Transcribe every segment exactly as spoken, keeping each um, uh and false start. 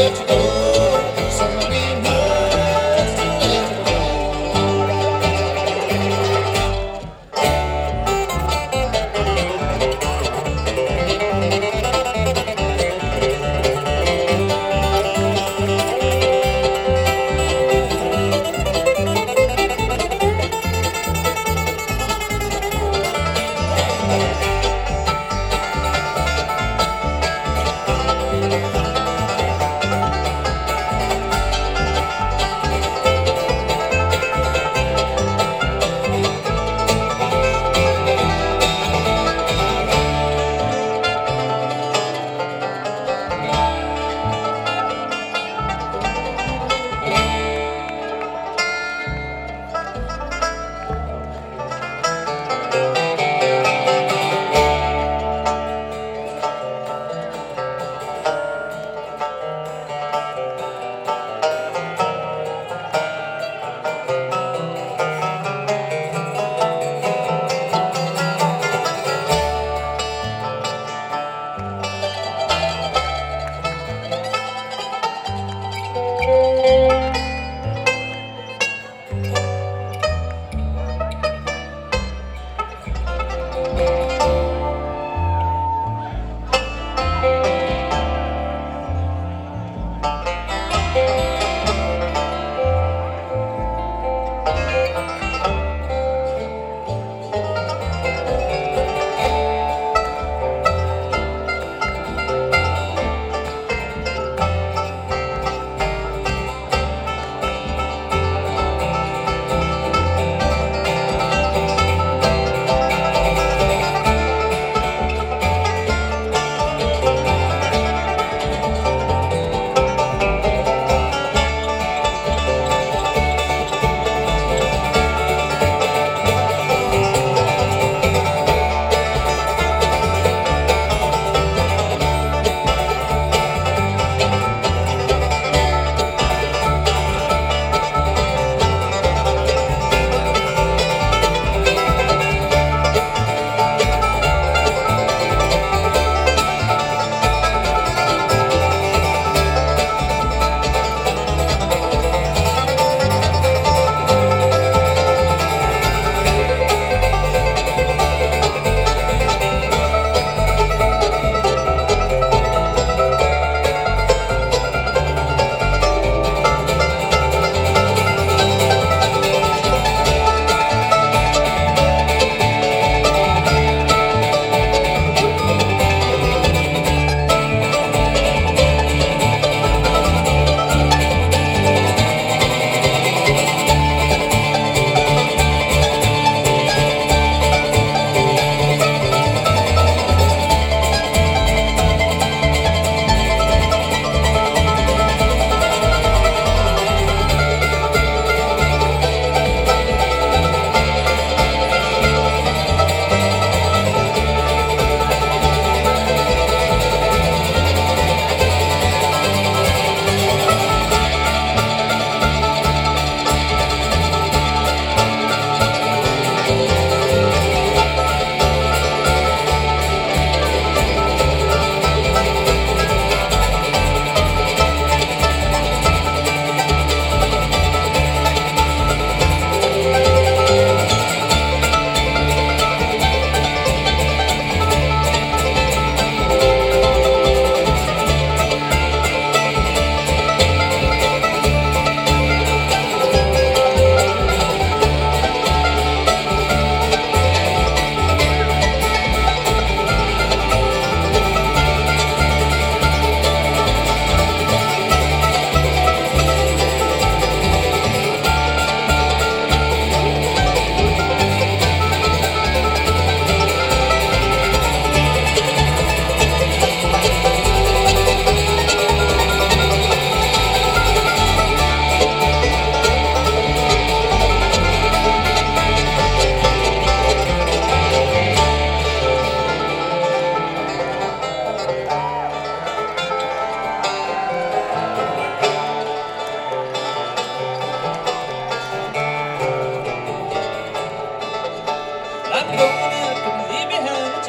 let you go. Somebody knows to let you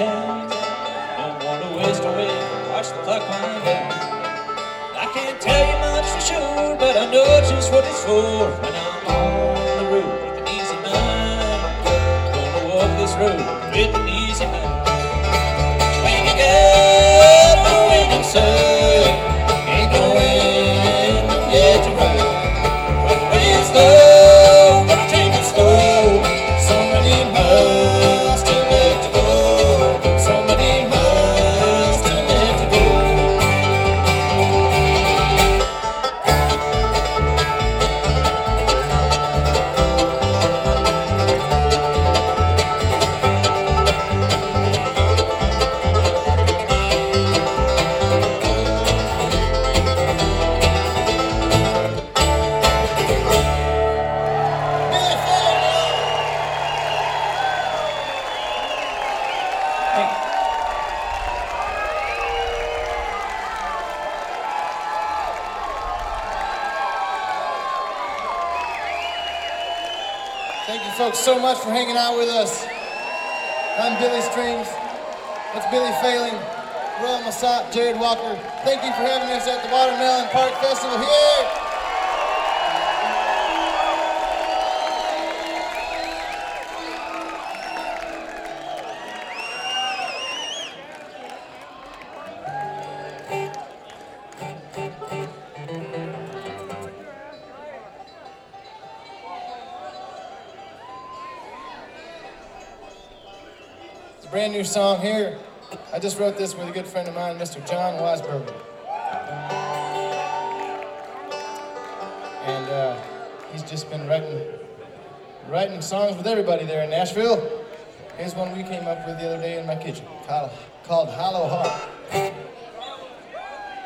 Don't wanna waste away, watch the clock wind down. I can't tell you that's what it's for. When I'm on the road with an easy mind, gonna walk this road with an easy mind. When you get away and say, ain't no end yet to ride. But the way it's low, but the train is slow. So many miles still left to go. So many miles still left to go. Thank you folks so much for hanging out with us. I'm Billy Strings. That's Billy Failing, Royal Massat, Jared Walker. Thank you for having us at the Watermelon Park Festival here. Brand new song here. I just wrote this with a good friend of mine, Mister John Wasberger. And uh, he's just been writing, writing songs with everybody there in Nashville. Here's one we came up with the other day in my kitchen, called, called Hollow Heart.